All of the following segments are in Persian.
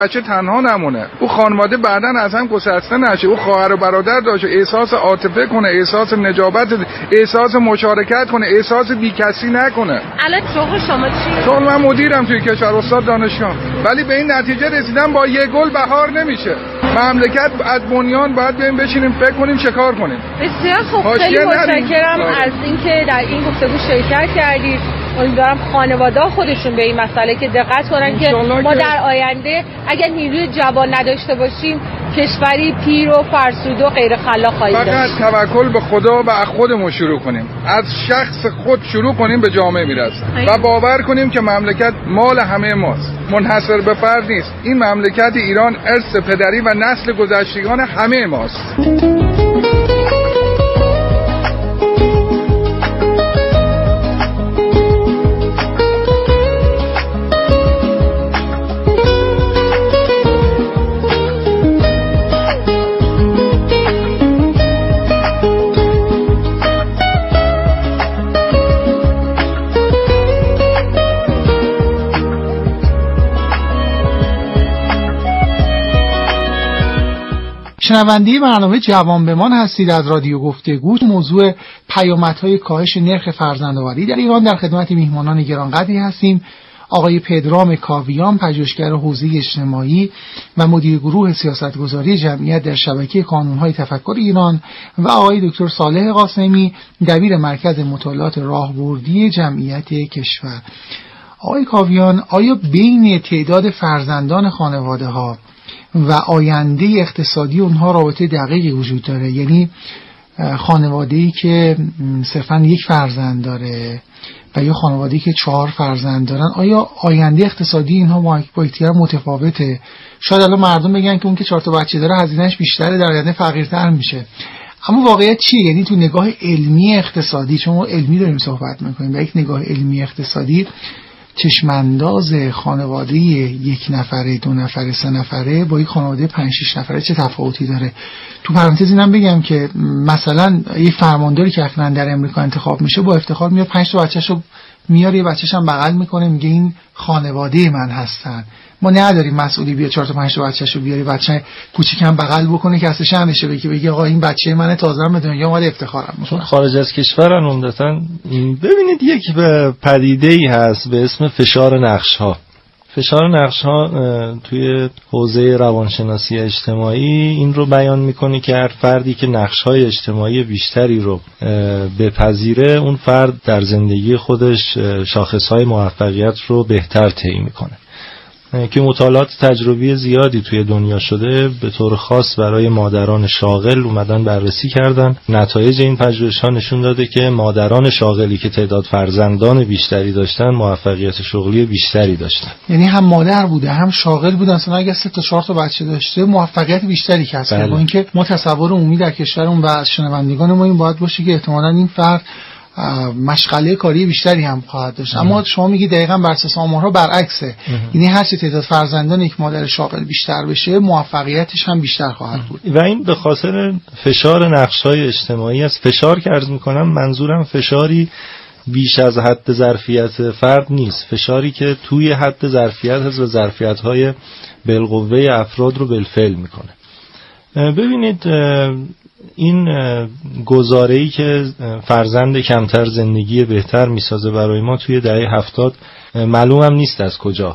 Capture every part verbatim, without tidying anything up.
بچه تنها نمونه، او خانواده بعداً از هم گسسته نشه، او خواهر و برادر داشته، احساس عاطفه کنه، احساس نجابت، احساس مشارکت کنه، احساس بیکسی نکنه. الان شغل شما چیه؟ شغل من مدیرم توی کشور، استاد دانشگاه، ولی به این نتیجه رسیدم با یه گل بهار نمیشه. مملکت از بنیان باید بریم بشینیم فکر کنیم چه کار کنیم. بسیار خوب، خیلی متشکرم از اینکه در این گفتگو شرکت کردید. امیدوارم خانواده خودشون به این مسئله که دقت کنن که ما در آینده اگر نیروی جوان نداشته باشیم کشوری پیر و فرسوده و غیر خلاق خواهیم داشت. فقط توکل به خدا و از خودمون شروع کنیم، از شخص خود شروع کنیم به جامعه میرسه و باور کنیم که مملکت مال همه ماست، منحصر به فرد نیست. این مملکت ایران ارث پدری و نسل گذشتگان همه ماست. شنونده برنامه جوان بمان هستید از رادیو گفتگو. موضوع پیامدهای کاهش نرخ فرزندآوری در ایران. در خدمت میهمانان گرانقدری هستیم: آقای پدرام کاویان، پژوهشگر حوزه اجتماعی و مدیر گروه سیاستگذاری جمعیت در شبکه کانون‌های تفکر ایران، و آقای دکتر صالح قاسمی، دبیر مرکز مطالعات راهبردی جمعیت کشور. آقای کاویان، آیا بین تعداد فرزندان خانواده‌ها و آینده اقتصادی اونها رابطه دقیقی وجود داره؟ یعنی خانواده‌ای که صرفاً یک فرزند داره و یا خانواده‌ای که چهار فرزند دارن، آیا آینده اقتصادی اینها با یکدیگر متفاوته؟ شاید الان مردم بگن که اون که چهار تا بچه داره هزینه‌اش بیشتره، در آینده فقیرتر میشه. اما واقعیت چیه؟ یعنی تو نگاه علمی اقتصادی، چون ما علمی داریم صحبت می‌کنیم، و یک نگاه علمی اقتصادی چشمانداز خانواده یک نفره، دو نفره، سه نفره با یک خانواده پنج شش نفره چه تفاوتی داره؟ تو پرانتز اینم بگم که مثلا یه فرمانداری که اخیراً در امریکا انتخاب میشه با افتخار میاد پنج تا بچه‌شو میاره، یه بچه‌ش هم بغل میکنه، میگه این خانواده من هستن. ما نداریم مسئولی بیا چهار تا پنج تا بچه‌شو بیاری، بچه کوچیکم بغل بکنه که اصلا شأن نشه، بگه بگه آقا این بچه منه، تازه هم به دنیا اومده، افتخارم میکنه. خارج از کشورن عمدتاً. ببینید یک پدیده‌ای هست به اسم فشار نقش‌ها. فشار نقش‌ها توی حوزه روانشناسی اجتماعی این رو بیان میکنه که هر فردی که نقش‌های اجتماعی بیشتری رو بپذیره، اون فرد در زندگی خودش شاخص‌های موفقیت رو بهتر طی میکنه. که مطالعات تجربی زیادی توی دنیا شده، به طور خاص برای مادران شاغل اومدن بررسی کردن. نتایج این پژوهش‌ها نشون داده که مادران شاغلی که تعداد فرزندان بیشتری داشتن موفقیت شغلی بیشتری داشتن. یعنی هم مادر بوده هم شاغل بوده، اصلا اگه سه تا چهار تا بچه داشته موفقیت بیشتری کسب کرده. با اینکه ما تصور عمومی در کشورمون و از شنوندگان ما این باید باشه که احتمالاً این فرد مشغله کاری بیشتری هم خواهد داشت. اما شما میگی دقیقاً بر اساس آمارها برعکسه، یعنی هر چه تعداد فرزندان یک مادر شاغل بیشتر بشه موفقیتش هم بیشتر خواهد بود. و این به خاطر فشار نقش‌های اجتماعی است. فشار که عرض میکنم منظورم فشاری بیش از حد ظرفیت فرد نیست، فشاری که توی حد ظرفیت هست و ظرفیت‌های بالقوه افراد رو بالفعل میکنه. ببینید این گزاره‌ای که فرزند کمتر زندگی بهتر میسازه برای ما توی دهه هفتاد، معلوم هم نیست از کجا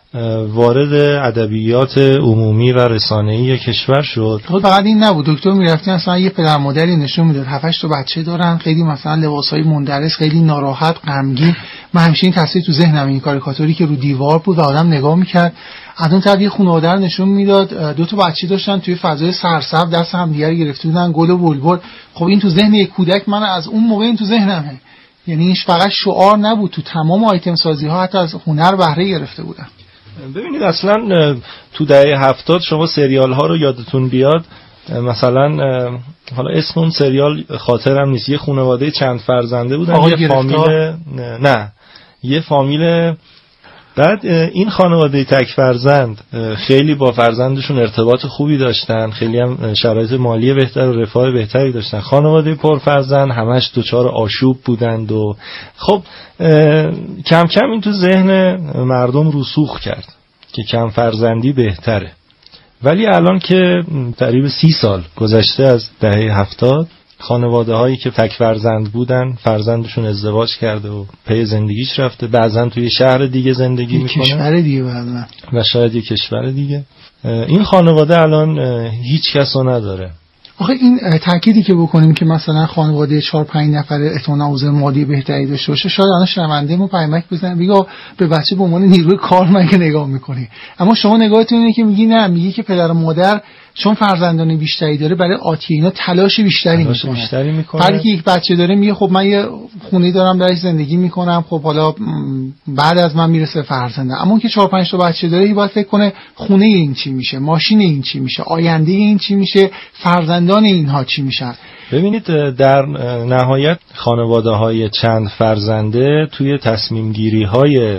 وارد ادبیات عمومی و رسانه‌ای کشور شد. خب فقط این نبود، دکتر میرفتین اصلا یه پدر مادری نشون میداد هفت هشت تا بچه دارن، خیلی مثلا لباسای مندرس، خیلی ناراحت، غمگین. من همیشه این تصویر تو ذهنم، این کاریکاتوری که رو دیوار بود و آدم نگاه میکرد. از اون طرف یه خانواده رو نشون میداد، دو تا بچه داشتن توی فضای سرسبز دست هم دیگه گرفته بودن، گل و بلبل. خب این تو ذهن یک کودک، من از اون موقع این تو ذهنمه. یعنی این فقط شعار نبود، تو تمام آیتم سازی ها حتی از هنر بهره گرفته بودن. ببینید اصلا تو دهه هفتاد شما سریال ها رو یادتون بیاد، مثلا حالا اسم اون سریال خاطرم نیست، یه خانواده چند فرزنده بودن، یه فامیل، نه یه فامیل، بعد این خانواده تک فرزند خیلی با فرزندشون ارتباط خوبی داشتن، خیلی هم شرایط مالی بهتر و رفاه بهتری داشتن. خانواده پر فرزند همش دچار آشوب بودند و خب کم کم این تو ذهن مردم رسوخ کرد که کم فرزندی بهتره. ولی الان که تقریبا سی سال گذشته از دهه هفتاد، خانواده هایی که تک فرزند بودن فرزندشون ازدواج کرده و پی زندگیش رفته، بعضن توی شهر دیگه زندگی میکنه، کشور دیگه بعضن و شاید یه کشور دیگه. این خانواده الان هیچ کسو نداره. آخه این تأکیدی که بکنیم که مثلا خانواده چهار پنج نفره احتمالاً اوضاع مادی بهتری داشته باشه، شاید الان شنونده ما پیامک بزنه بگه به بچه به عنوان نیروی کار مگه نگاه میکنی، اما شما نگاهتون اینه که میگی نه، میگی که پدر و مادر چون فرزندان بیشتری داره برای آتی اینا تلاش بیشتری تلاش میکنه. بیشتری میکنه. هر کی یک بچه داره میگه خب من یه خونه دارم درش زندگی میکنم، خب حالا بعد از من میرسه فرزندم. اما اون که چهار پنج تا بچه داره باید فکر کنه خونه این چی میشه، ماشین این چی میشه، آینده این چی میشه، فرزندان اینها چی میشن. ببینید در نهایت خانواده‌های چند فرزنده توی تصمیم گیری های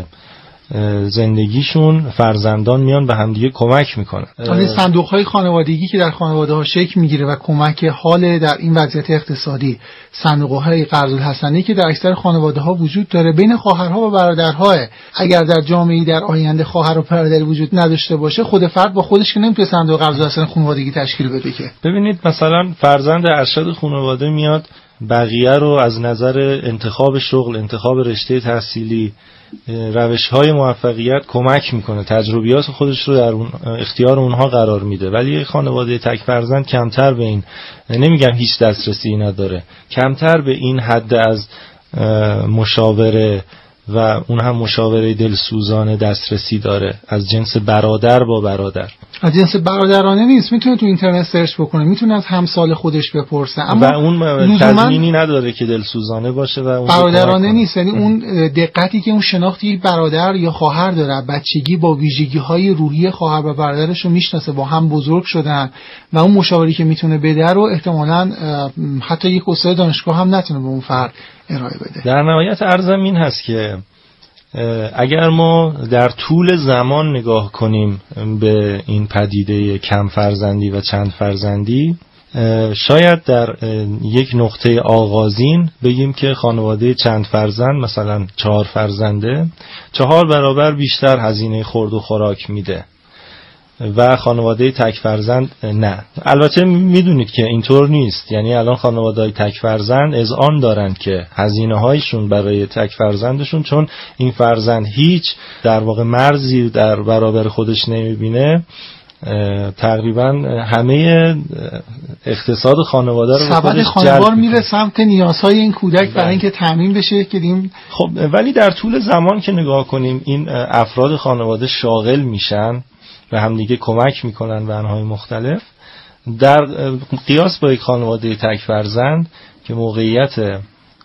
زندگیشون فرزندان میان به همدیگه کمک میکنن. این صندوق های خانوادگی که در خانواده ها شکل میگیره و کمک حال در این وضعیت اقتصادی، صندوق های قرض الحسنه که در اکثر خانواده ها وجود داره بین خواهرها و برادرها، اگر در جامعه در آینده خواهر و برادری وجود نداشته باشه، خود فرد با خودش که نمیتونه صندوق قرض الحسنه خانوادگی تشکیل بده که. ببینید مثلا فرزند ارشد خانواده میاد بقیه رو از نظر انتخاب شغل، انتخاب رشته تحصیلی، روش‌های موفقیت کمک میکنه، تجربیات خودش رو در اون اختیار اونها قرار میده. ولی خانواده تک فرزند کمتر به این، نمیگم هیچ دسترسی نداره، کمتر به این حد از مشاوره و اون هم مشاوره دلسوزانه دسترسی داره، از جنس برادر با برادر. از جنس برادرانه نیست، میتونه تو اینترنت سرچ بکنه، میتونه از همسال خودش بپرسه، اما و اون تضمینی نداره که دلسوزانه باشه و اون برادرانه نیست. یعنی اون دقتی که اون شناختی یک برادر یا خواهر داره، بچگی با ویژگی‌های روحی خواهر و برادرش رو میشناسه، با هم بزرگ شدن و اون مشاوری که میتونه بده رو احتمالاً حتی یک استاد دانشگاه هم نتونه به اون فرد ارائه بده. در نهایت عرضم این هست که اگر ما در طول زمان نگاه کنیم به این پدیده کم فرزندی و چند فرزندی، شاید در یک نقطه آغازین بگیم که خانواده چند فرزند مثلا چهار فرزنده چهار برابر بیشتر هزینه خورد و خوراک میده و خانواده تک فرزند نه. البته میدونید که اینطور نیست. یعنی الان خانواده‌های تک فرزند اذعان دارن که هزینه هایشون برای تک فرزندشون، چون این فرزند هیچ در واقع مرزی در برابر خودش نمیبینه، تقریبا همه اقتصاد خانواده رو به خودش خانوار میره سمت نیازهای این کودک برای اینکه تامین بشه که دیم. خب ولی در طول زمان که نگاه کنیم این افراد خانواده شاغل میشن و همدیگه کمک میکنن به انواع مختلف، در قیاس با یک خانواده تک فرزند که موقعیت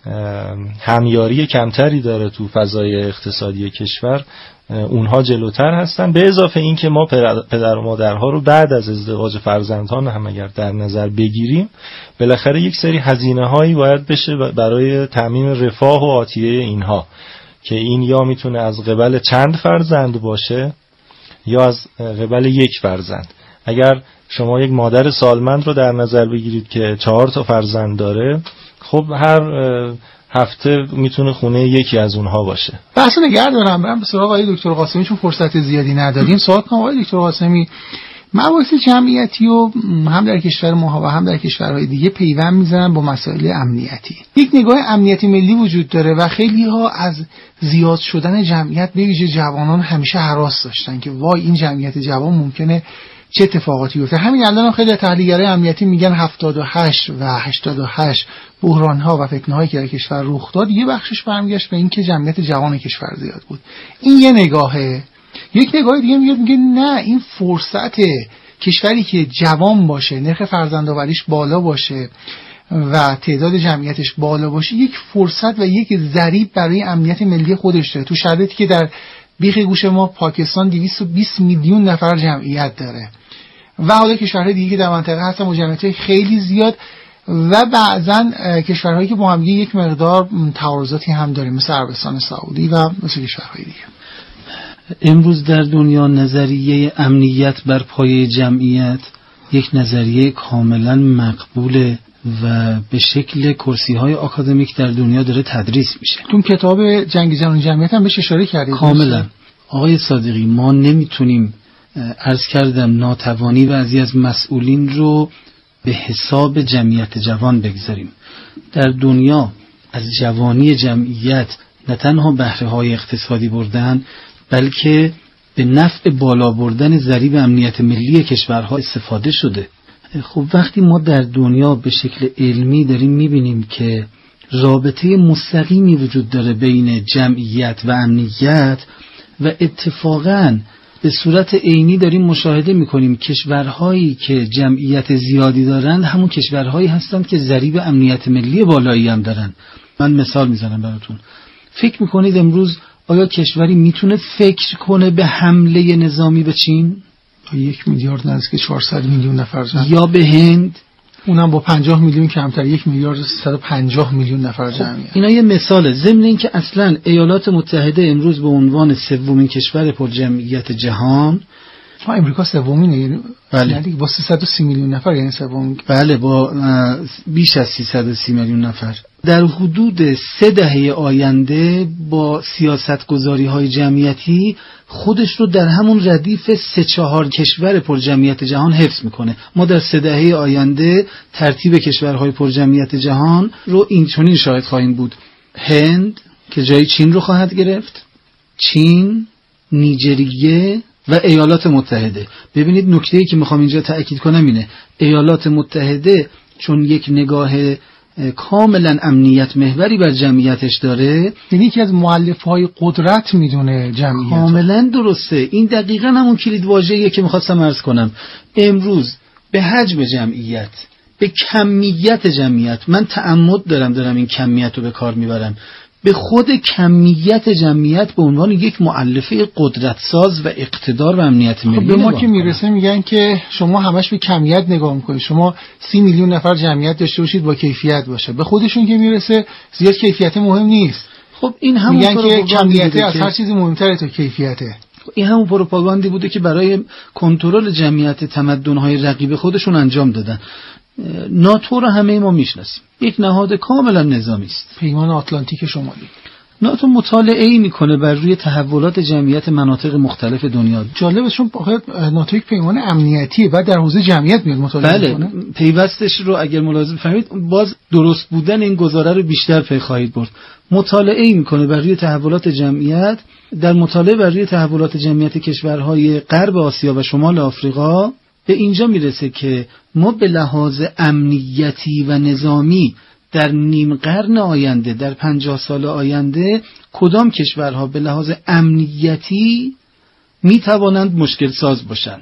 همیاری کمتری داره تو فضای اقتصادی کشور، اونها جلوتر هستن. به اضافه این که ما پدر و مادرها رو بعد از ازدواج فرزندان هم اگر در نظر بگیریم، بالاخره یک سری هزینه هایی باید بشه برای تامین رفاه و آتیه اینها، که این یا میتونه از قبل چند فرزند باشه یا از قبل یک فرزند. اگر شما یک مادر سالمند رو در نظر بگیرید که چهار تا فرزند داره، خب هر هفته میتونه خونه یکی از اونها باشه. بحث نگرد دارم برم به سراغ آقای دکتر قاسمی چون فرصت زیادی نداریم. سوال کنم آقای دکتر قاسمی، مباحث جمعیتی و هم در کشور ما و هم در کشورهای دیگه پیوند میزنن با مسائل امنیتی. یک نگاه امنیتی ملی وجود داره و خیلی ها از زیاد شدن جمعیت به ویژه جوانان همیشه هراس داشتن که وای این جمعیت جوان ممکنه چه اتفاقاتی بیفته. همین الان خیلی تحلیلگرای امنیتی میگن هفتاد و هشت و هشتاد و هشت بحران‌ها و فتنه‌هایی که در کشور رخ داد یه بخشش برمیگشت به این که جمعیت جوان کشور زیاد بود. این یه نگاهه. یک نگاه دیگه میگه میگه نه، این فرصت کشوری که جوان باشه، نرخ فرزندآوریش بالا باشه و تعداد جمعیتش بالا باشه، یک فرصت و یک ضریب برای امنیت ملی خودش داره. تو شرایطی که در بیخ گوش ما پاکستان دویست و بیست میلیون نفر جمعیت داره و حالا کشورهای دیگه که در منطقه هستن با جمعیت خیلی زیاد و بعضن کشورهایی که با هم یک مقدار تعارضاتی هم داریم مثل عربستان سعودی و مثل کشورهای دیگه. امروز در دنیا نظریه امنیت بر پایه جمعیت یک نظریه کاملا مقبوله و به شکل کرسی‌های آکادمیک در دنیا داره تدریس میشه. تو کتاب جنگ جهانی جمعیت هم بهش اشاره کردید. کاملا آقای صادقی، ما نمیتونیم عرض کردم ناتوانی بعضی از مسئولین رو به حساب جمعیت جوان بگذاریم. در دنیا از جوانی جمعیت نه تنها بهره های اقتصادی بردن، بلکه به نفع بالا بردن ضریب امنیت ملی کشورها استفاده شده. خب وقتی ما در دنیا به شکل علمی داریم میبینیم که رابطه مستقیمی وجود داره بین جمعیت و امنیت و اتفاقاً به صورت عینی داریم مشاهده میکنیم کشورهایی که جمعیت زیادی دارند همون کشورهایی هستند که ضریب امنیت ملی بالایی هم دارن. من مثال میزنم براتون. فکر میکنید امروز آیا کشوری میتونه فکر کنه به حمله نظامی به چین؟ یک میلیارد نزدیک چهارصد میلیون نفر جمع. یا به هند؟ اونم با پنجاه میلیون کمتر، یک میلیارد سیصد و پنجاه میلیون نفر جمعیت. اینا یه مثاله. ضمن اینکه اصلا ایالات متحده امروز به عنوان سومین کشور پرجمعیت جهان، ها امریکا سومینه، یعنی بله با سیصد و سی میلیون نفر، یعنی سوم. بله با بیش از سیصد و سی میلیون نفر در حدود سه دهه آینده با سیاستگذاری های جمعیتی خودش رو در همون ردیف سه چهار کشور پرجمعیت جهان حفظ میکنه. ما در سه دهه آینده ترتیب کشورهای پرجمعیت جهان رو این چنین شاهد خواهیم بود: هند که جای چین رو خواهد گرفت، چین، نیجریه و ایالات متحده. ببینید نکته‌ای که میخوام اینجا تأکید کنم اینه: ایالات متحده چون یک نگاه کاملا امنیت محوری بر جمعیتش داره، یعنی یکی از مؤلفه‌های قدرت میدونه جمعیت. کاملا درسته. این دقیقاً همون کلید واژه‌ایه که میخواستم عرض کنم. امروز به حجم جمعیت، به کمیت جمعیت، من تعمد دارم دارم این کمیت رو به کار میبرم، به خود کمیت جمعیت به عنوان یک مؤلفه قدرتساز و اقتدار و امنیت ملی. خب به ما که میرسه میگن که شما همش به کمیت نگاه میکنید، شما سی میلیون نفر جمعیت داشته باشید با کیفیت باشه. به خودشون که میرسه زیاد کیفیت مهم نیست. خب این همون میگن که کمیت از هر چیزی مهمتره تا کیفیته. این همون پروپاگاندی بوده که برای کنترل جمعیت تمدن‌های رقیب خودشون انجام دادن. ناتو رو همه ما میشناسیم، یک نهاد کاملا نظامی است. پیمان آتلانتیک شمالی. ناتو مطالعه‌ای میکنه بر روی تحولات جمعیت مناطق مختلف دنیا. جالبه چون ناتو یک پیمان امنیتیه و در حوزه جمعیت میاد مطالعه بله میکنه. پیوستش رو اگر ملاحظه بفرمایید باز درست بودن این گزاره رو بیشتر پی خواهید برد. مطالعه‌ای میکنه بر روی تحولات جمعیت. در مطالعه بر روی تحولات جمعیت کشورهای غرب آسیا و شمال آفریقا به اینجا میرسه که ما به لحاظ امنیتی و نظامی در نیم قرن آینده، در پنجاه سال آینده، کدام کشورها به لحاظ امنیتی میتوانند مشکل ساز باشند.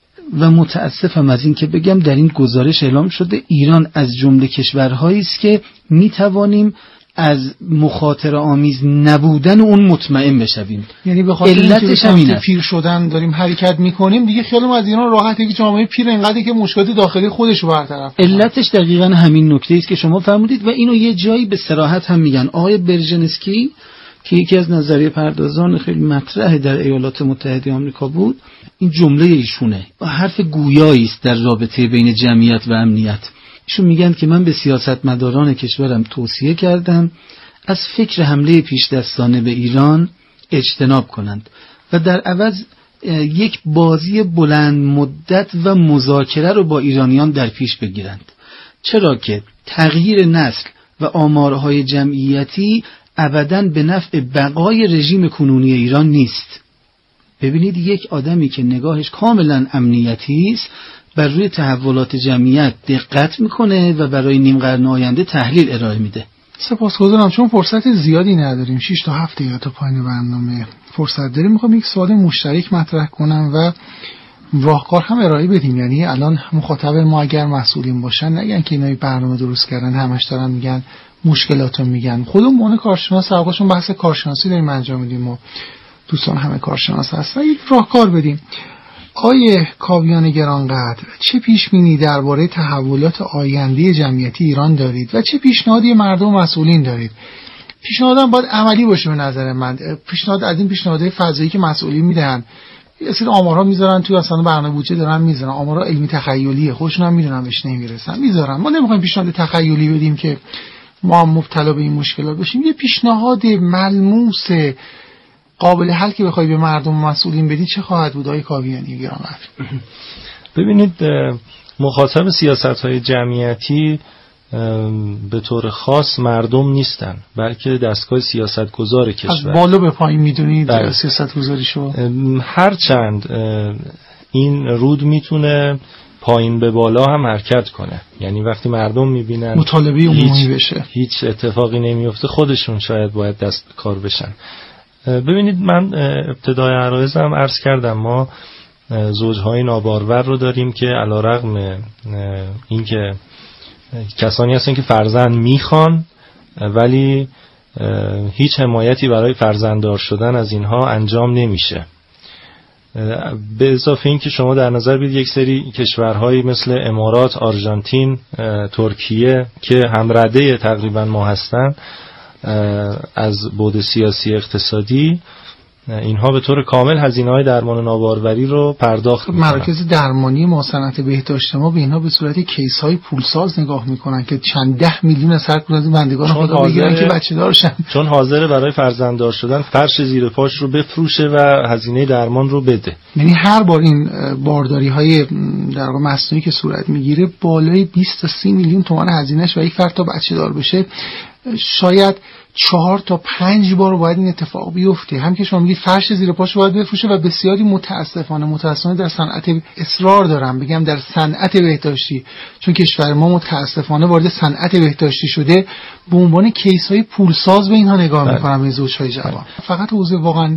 و متاسفم از این که بگم در این گزارش اعلام شده ایران از جمله کشورهایی است که میتوانیم از مخاطره آمیز نبودن اون مطمئن بشویم. یعنی به خاطر اینکه پیر شدن داریم حرکت میکنیم دیگه خیالمون از ایران راحته که جامعه پیر اینقدری که مشکلات داخلی خودش رو برطرف کنه. علتش دقیقاً همین نکته است که شما فرمودید و اینو یه جایی به صراحت هم میگن. آقای برژنسکی که یکی از نظریه پردازان خیلی مطرح در ایالات متحده آمریکا بود، این جمله ایشونه و حرف گویایی است در رابطه بین جمعیت و امنیت. ایشون میگن که من به سیاستمداران کشورم توصیه کردم از فکر حمله پیش دستانه به ایران اجتناب کنند و در عوض یک بازی بلند مدت و مذاکره رو با ایرانیان در پیش بگیرند، چرا که تغییر نسل و آمارهای جمعیتی ابداً به نفع بقای رژیم کنونی ایران نیست. ببینید یک آدمی که نگاهش کاملا امنیتی است بر روی تحولات جمعیت دقت میکنه و برای نیم قرن آینده تحلیل ارائه میده. سپاسگزارم. چون فرصت زیادی نداریم، شش تا هفت دقیقه تا پایان برنامه فرصت داریم، میخوام یک سوال مشترک مطرح کنم و راهکار هم ارائه بدیم. یعنی الان مخاطب ما اگر مسئولین باشن نگن که اینا برنامه درست کردن همش دارن میگن مشکلاتو میگن. خودمون مون کارشناس سرقاشون بحث کارشناسی داریم انجام میدیم و دوستان همه کارشناس هستن، یک راهکار بدیم. آیه کاویان گرانقدر، چه پیشبینی درباره تحولات آینده جمعیتی ایران دارید و چه پیشنهادی مردم مسئولین دارید؟ پیشنهادم باید عملی باشه به نظر من. پیشنهاد از این پیشنهادهای فضایی که مسئولین میدن، یه سری آمارها میذارن توی اصلا برنامه بودجه دارن میذارن، آمارها علمی تخیلیه، خودشون هم میدونن بهش نمیرسن میذارن. ما نمیخوایم پیشنهاد تخیلی بدیم که ما هم مبتلا به این مشکلات بشیم. یه پیشنهاد ملموس قابل حل که بخوای به مردم مسئولین بدی چه خواهد بود آقای کاویانی گرانقدر؟ ببینید مخاطب سیاست‌های جمعیتی به طور خاص مردم نیستن، بلکه دستگاه سیاستگزار کشور. از بالا به پایین میدونید سیاستگزاریشو؟ هر چند این رود میتونه پایین به بالا هم حرکت کنه، یعنی وقتی مردم میبینن مطالبه عمومی بشه هیچ اتفاقی نمیفته، خودشون شاید باید دست به کار بشن. ببینید من ابتدای عرایزم عرض کردم ما زوجهای نابارور رو داریم که علیرغم اینکه کسانی هستن که فرزند میخوان ولی هیچ حمایتی برای فرزنددار شدن از اینها انجام نمیشه. به اضافه این که شما در نظر بگیرید یک سری کشورهایی مثل امارات، آرژانتین، ترکیه که هم رده تقریبا ما هستن از بعد سیاسی اقتصادی، اینها به طور کامل هزینه‌های درمان ناباروری رو پرداخت می‌کنن. مراکز درمانی ما صنعت بهداشت ما به اینها به صورت کیس‌های پولساز نگاه می‌کنن که چند ده میلیون از هر کدوم از این بندگان خدا بگیرن که بچه‌دار شن، چون حاضر برای فرزنددار شدن فرش زیر پاش رو بفروشه و هزینه درمان رو بده. یعنی هر بار این بارداری‌های در واقع مصنوعی که صورت می‌گیره بالای بیست تا سی میلیون تومان هزینه‌اش و یک فرد تا بچه‌دار بشه شاید چهار تا پنج بار باید این اتفاق بیفته. هم که شما میگید فرش زیر پاش باید بفروشه و بسیاری متاسفانه متاسفانه در صنعت اصرار دارم بگم در صنعت بهداشتی، چون کشور ما متاسفانه وارد صنعت بهداشتی شده، به عنوان کیس‌های پولساز به اینها نگاه می‌کنم این زوج‌های جوان. فقط حوزه واقعا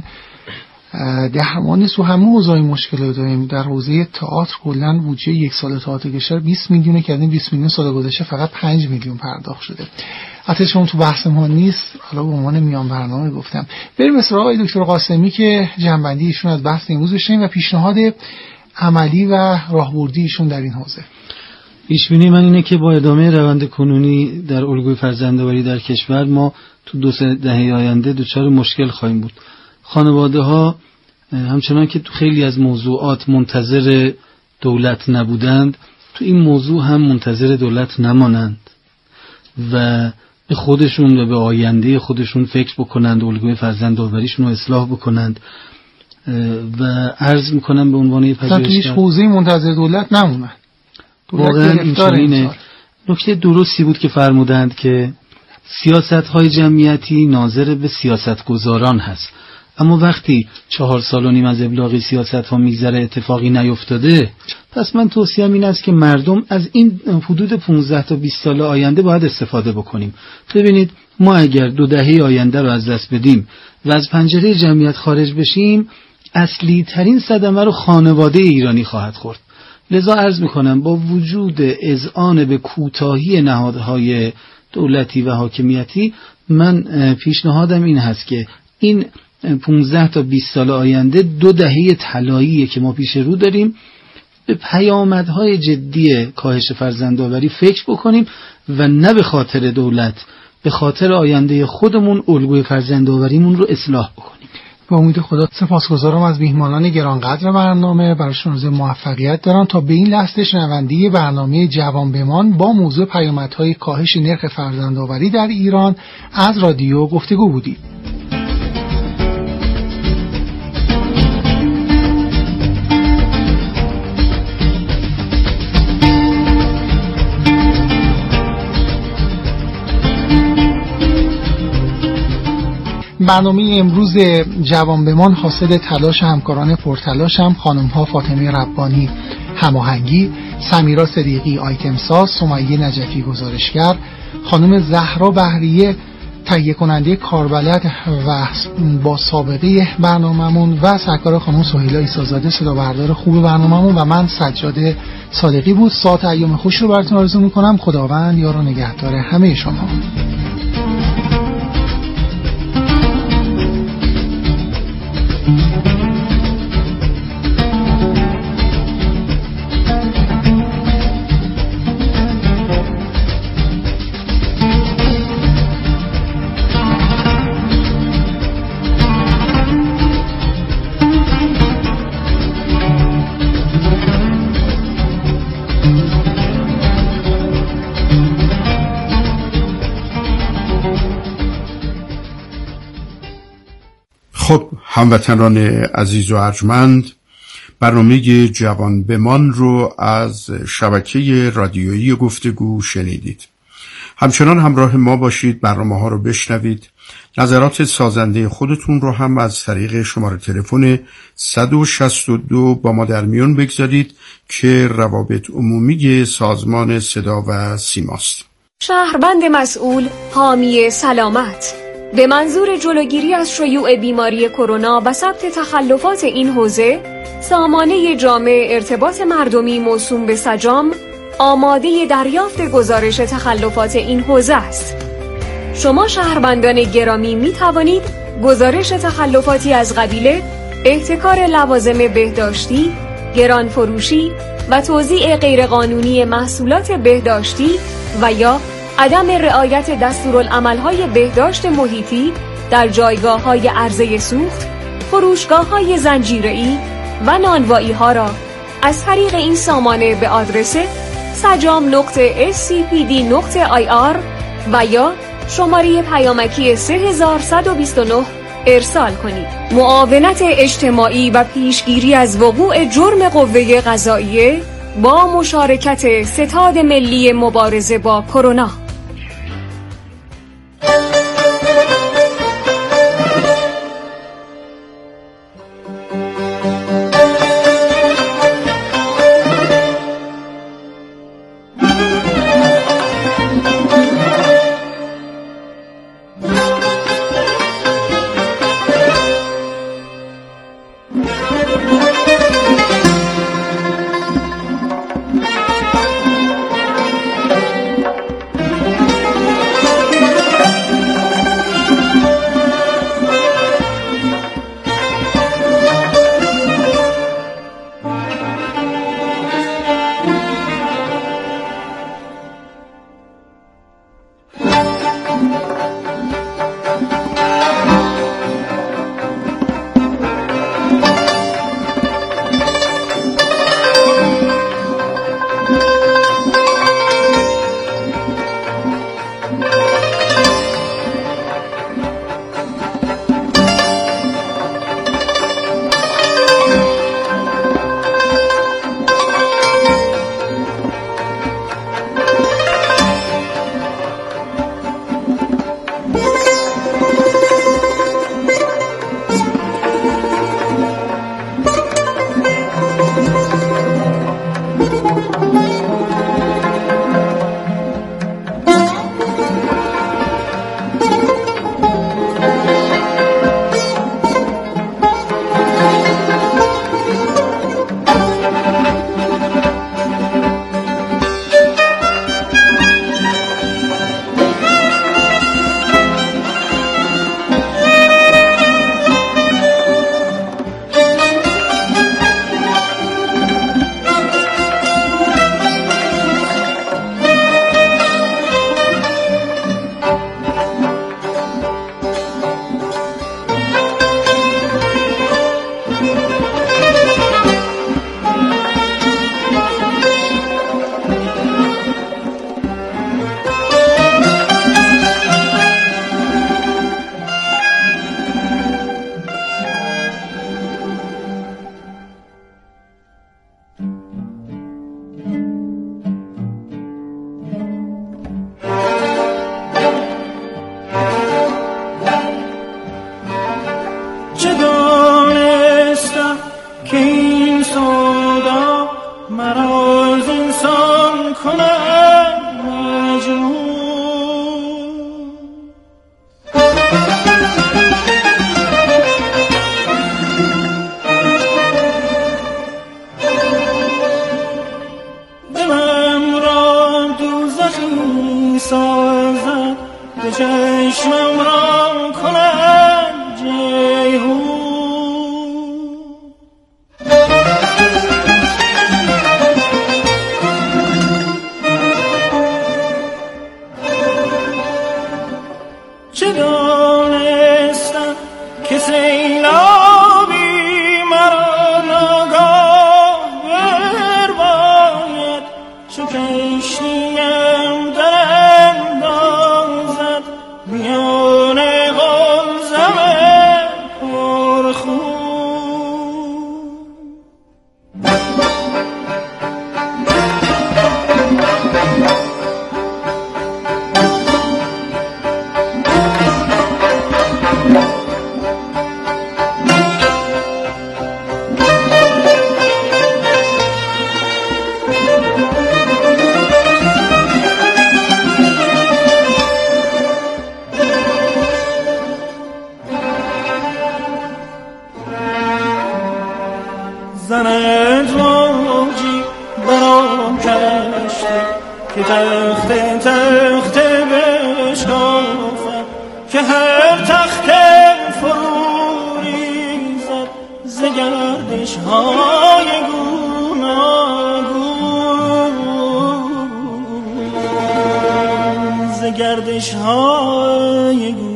درمان نیست، و همه حوزه‌های مشکل داریم. در حوزه تئاتر کلاً بودجه یک سال تئاتر کشور بیست میلیونه که از این بیست میلیون سال گذشته فقط پنج میلیون پرداخت شده. البته شما تو بحث ما نیست، حالا به عنوان میان برنامه گفتم. بریم به سراغ آقای دکتر قاسمی که جنبندی ایشون از بحث امروز بشنویم و پیشنهاد عملی و راهبردی ایشون در این حوزه. پیش‌بینی من اینه که با ادامه روند کنونی در الگوی فرزندآوری در کشور ما تو دو سه دهه آینده دچار مشکل خواهیم بود. خانواده‌ها همچنان که تو خیلی از موضوعات منتظر دولت نبودند، تو این موضوع هم منتظر دولت نمانند و به خودشون و به آینده خودشون فکر بکنند، الگوی فرزندآوریشون رو اصلاح بکنند و عرض میکنم به عنوان یه پژوهشگر هیچ حوزه‌ای منتظر دولت نمونند. واقعا این نکته درستی بود که فرمودند که سیاست‌های جمعیتی ناظر به سیاستگزاران هست، اما وقتی چهار سال و نیم از ابلاغی سیاست ها میگذره اتفاقی نیفتاده، پس من توصیه‌ام این است که مردم از این حدود پانزده تا بیست سال آینده باید استفاده بکنیم. ببینید ما اگر دو دهه آینده رو از دست بدیم و از پنجره جمعیت خارج بشیم، اصلی ترین صدمه رو خانواده ایرانی خواهد خورد. لذا عرض میکنم با وجود اذعان به کوتاهی نهادهای دولتی و حاکمیتی، من پیشنهادم این هست که این پانزده تا بیست سال آینده دو دهه طلاییه که ما پیش رو داریم، به پیامدهای جدی کاهش فرزندآوری فکر بکنیم و نه به خاطر دولت، به خاطر آینده خودمون الگوی فرزندآوریمون رو اصلاح بکنیم. با امید خدا سپاسگزارم از میهمانان گرانقدر برنامه، براشون آرزوی موفقیت دارم. تا به این لحظه شنونده برنامه جوان بمان با موضوع پیامدهای کاهش نرخ فرزندآوری در ایران از رادیو گفتگو بودید. برنامه امروز جوان بمان حاصل تلاش همکاران پرتلاشم، خانم ها فاطمه ربانی هماهنگی، سمیرا صدیقی آیتم ساز، سمیه نجفی گزارشگر، خانم زهرا بهریه تهیه کننده کاربلد و با سابقه برنامه‌مون و سرکار خانم سهیلا عیسی‌زاده صدا بردار خوب برنامه‌مون و من سجاد صادقی بود. ساعت ایام خوش رو براتون آرزو می‌کنم. خداوند یار و نگهدار همه شما. هموطنان عزیز و ارجمند، برنامه جوان بمان رو از شبکه رادیویی گفتگو شنیدید. همچنان همراه ما باشید، برنامه ها رو بشنوید. نظرات سازنده خودتون رو هم از طریق شماره تلفن صد و شصت و دو با ما در میون بگذارید که روابط عمومی سازمان صدا و سیماست. شهروند مسئول، حامی سلامت. به منظور جلوگیری از شیوع بیماری کرونا و ثبت تخلفات این حوزه، سامانه جامع ارتباط مردمی موسوم به سجام آماده دریافت گزارش تخلفات این حوزه است. شما شهروندان گرامی می توانید گزارش تخلفاتی از قبیل احتکار لوازم بهداشتی، گران فروشی و توزیع غیرقانونی محصولات بهداشتی و یا عدم رعایت دستورالعمل‌های بهداشت محیطی در جایگاه‌های عرضه سوخت، فروشگاه‌های زنجیره‌ای و نانوایی‌ها را از طریق این سامانه به آدرس سجام نقطه اس سی پی دی نقطه آی آر و یا شماره پیامکی سه هزار و صد و بیست و نه ارسال کنید. معاونت اجتماعی و پیشگیری از وقوع جرم قوه قضاییه با مشارکت ستاد ملی مبارزه با کرونا. میان غلزن که تخته تخته بشکافد که هر تخته فرو ریزد ز گردش های گوناگون ز گردش های گوناگون.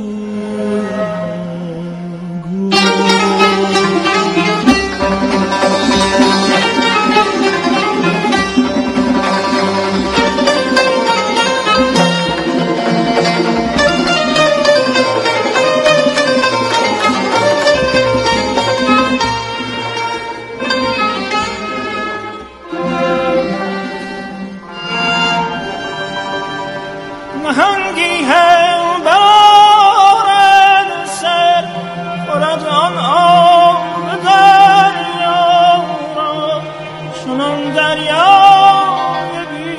نهنگی هم برآرد سر خورد آن آب دریا را چنان دریای بی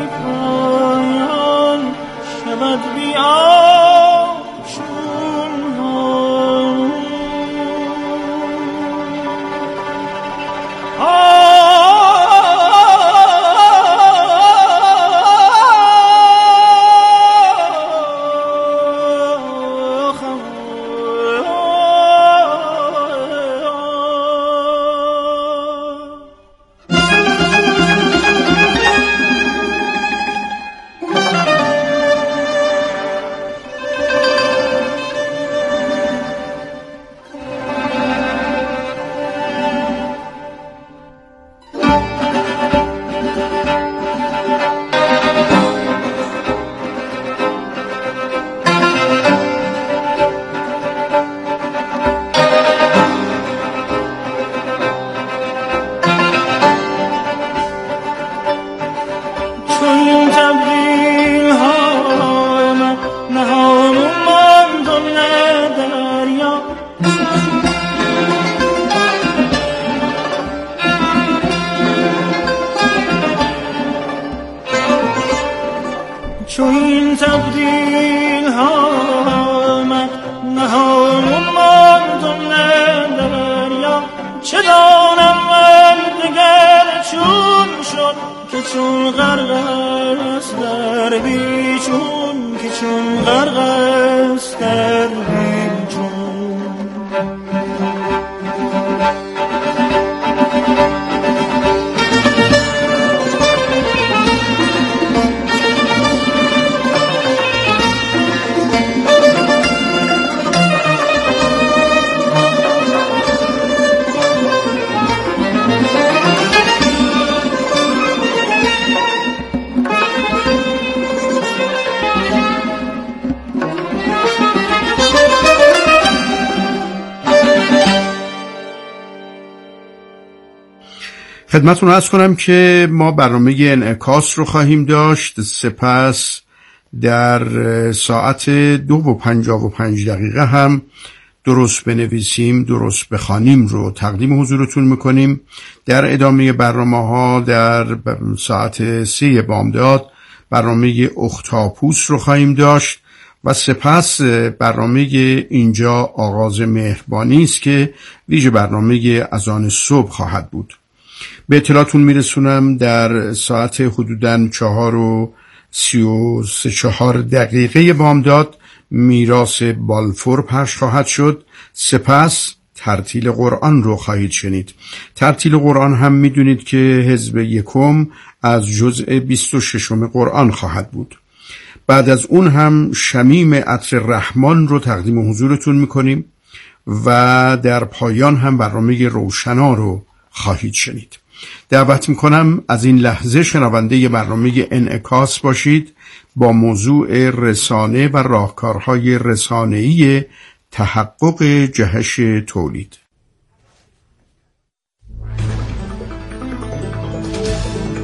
پایان شود بی آب چون هامون. چون این تبدیل ها آمد نهانون ماند و دریا چه دانم من دگر چون شد که چون غرق است در بیچون که چون غرق است در بیچون. خدمتتون عرض کنم که ما برنامه انعکاس رو خواهیم داشت. سپس در ساعت دو و پنجاه و پنج دقیقه هم درست بنویسیم درست بخوانیم رو تقدیم حضورتون میکنیم. در ادامه برنامه ها در ساعت سه بامداد برنامه اختاپوس رو خواهیم داشت و سپس برنامه اینجا آغاز مهربانی است که ویژه برنامه اذان صبح خواهد بود. به اطلاعتون میرسونم در ساعت حدوداً چهار و سی و سه چهار دقیقه بامداد میراث بالفور پخش خواهد شد. سپس ترتیل قرآن رو خواهید شنید. ترتیل قرآن هم میدونید که حزب یکم از جزء بیست و ششم قرآن خواهد بود. بعد از اون هم شمیم عطر رحمان رو تقدیم حضورتون میکنیم و در پایان هم برنامه روشنا رو خواهید شنید. دعوت میکنم از این لحظه شنونده برنامه انعکاس باشید با موضوع رسانه و راهکارهای رسانه‌ای تحقق جهش تولید.